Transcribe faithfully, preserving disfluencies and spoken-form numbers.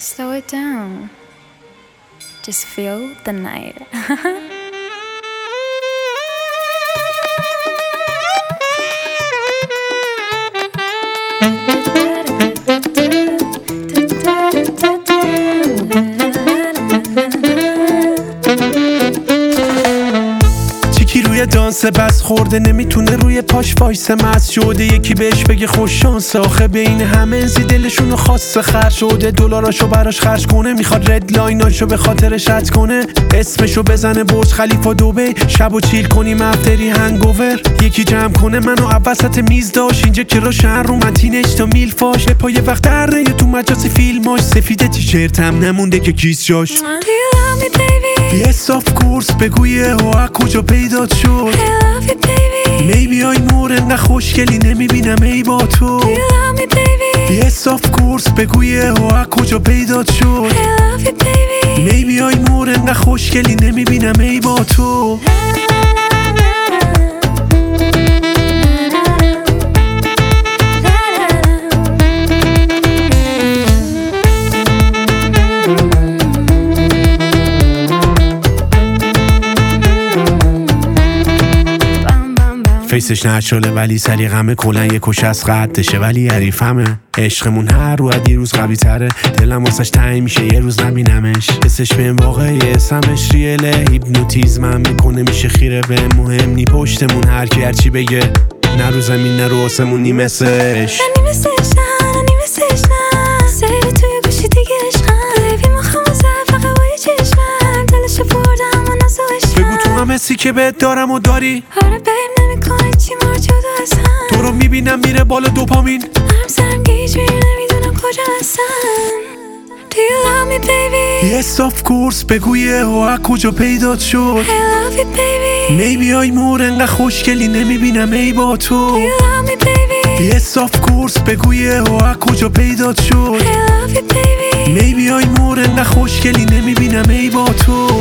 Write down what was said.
Slow it down. Just feel the night. روی دانس بس خورده نمیتونه روی پاش وایسه مست شده یکی بهش بگه خوش شانس آخه بین همه زی دلشونو خواسته خرج شده دلاراشو براش خرج کنه میخواد رد لایناشو به خاطرش اد کنه اسمشو بزنه برج خلیفه دبی شبو چیل کنیم افتری هنگوور یکی جمع کنه منو وسط میز داشت اینجا که رو شهر رو من تینج تا میل فاش به پای وقت در یا تو مجاسی فیلماش سفید تیشرتم نمونده که کیس جاش Yes of course بگویه و کجا پیدات شد I love you baby. Maybe آی مور انقدر خوشگلی نمیبینم ای با تو You love me baby. Yes of course بگویه و کجا پیدات شد I love you baby. Maybe آی مور انقدر خوشگلی نمیبینم ای با تو فیسش نشاله ولی سلیقمه کلن یه کش از قدشه ولی حریفمه عشقمون هر رو از دیروز قوی تره دلم واسش تنگ میشه یه روز نبینمش حسش بهم واقعی اسمش ریله هیپنوتیزمم میکنه میشه خیره به مهم نی پشتمون هر کی هرچی بگه نه رو زمین نه رو آسمون نی مثلش نی مثلش نه نی مثلش نه سری توی گوشی دیگه عشقم بیبی مخوام فقط با یه چشمم دلشو بردم و نازوش بگو تو هم حسی که بهت دارم و داری آره بیم نمیکنه چی مار جدا از هم تو رو میبینم میره بالا دوپامین هم سرم گیج میره نمیدونم کجا هستم Do you love me baby? Yes of course بگویه و کجا پیدات شد I love you baby. Maybe آی مور انقدر خوشگلی نمیبینم ای با تو Do you love me baby? Yes of course بگویه و کجا پیدات شد I love you baby. Maybe آی مور انقدر خوشگلی نمیبینم ای با تو